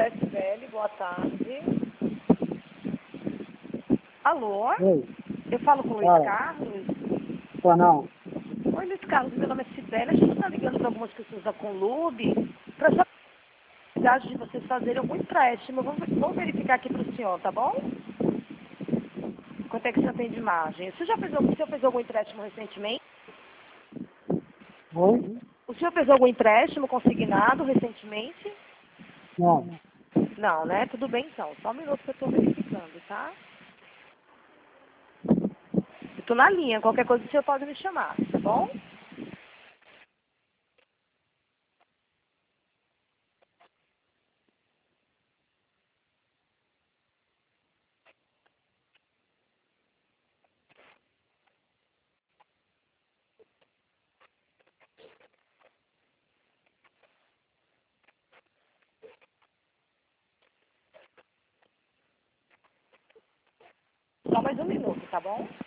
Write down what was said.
da SBL, boa tarde. Alô? Oi, Eu falo com o Luiz fala. Carlos? Ou não? Oi, Luiz Carlos, meu nome é Sibeli. A gente está ligando para algumas pessoas da Conlube para saber a possibilidade de vocês fazerem algum empréstimo. Vamos verificar aqui para o senhor, tá bom? Quanto é que o senhor tem de margem? O senhor fez algum empréstimo recentemente? Oi? O senhor fez algum empréstimo consignado recentemente? Não. Não, né? Tudo bem então. Só um minuto que eu estou verificando, tá? Eu estou na linha. Qualquer coisa o senhor pode me chamar, tá bom? Só mais um minuto, tá bom?